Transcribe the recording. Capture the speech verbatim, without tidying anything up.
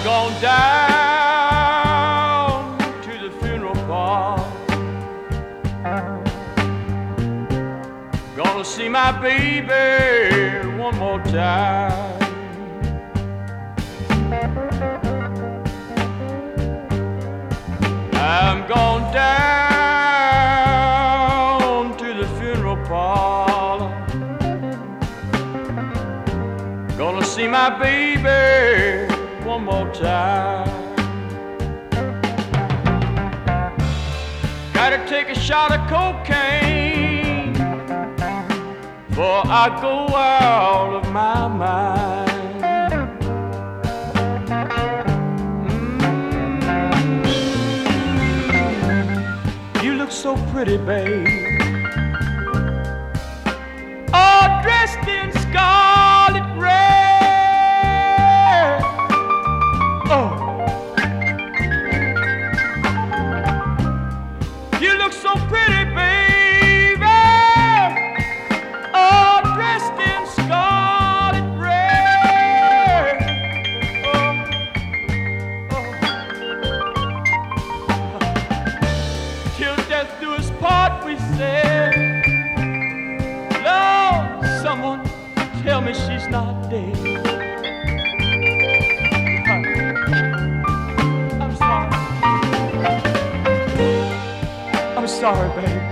gone down to the funeral parlor. Gonna see my baby one more time. I'm gone down to the funeral parlor. Gonna see my baby one more time. Gotta take a shot of cocaine before I go out of my mind. So pretty, babe, all dressed in scarlet red. Oh, you look so pretty, baby, all dressed in scarlet red. Oh, oh. Till death do us part, we said. Lord, someone tell me she's not dead. I'm sorry. I'm sorry, baby.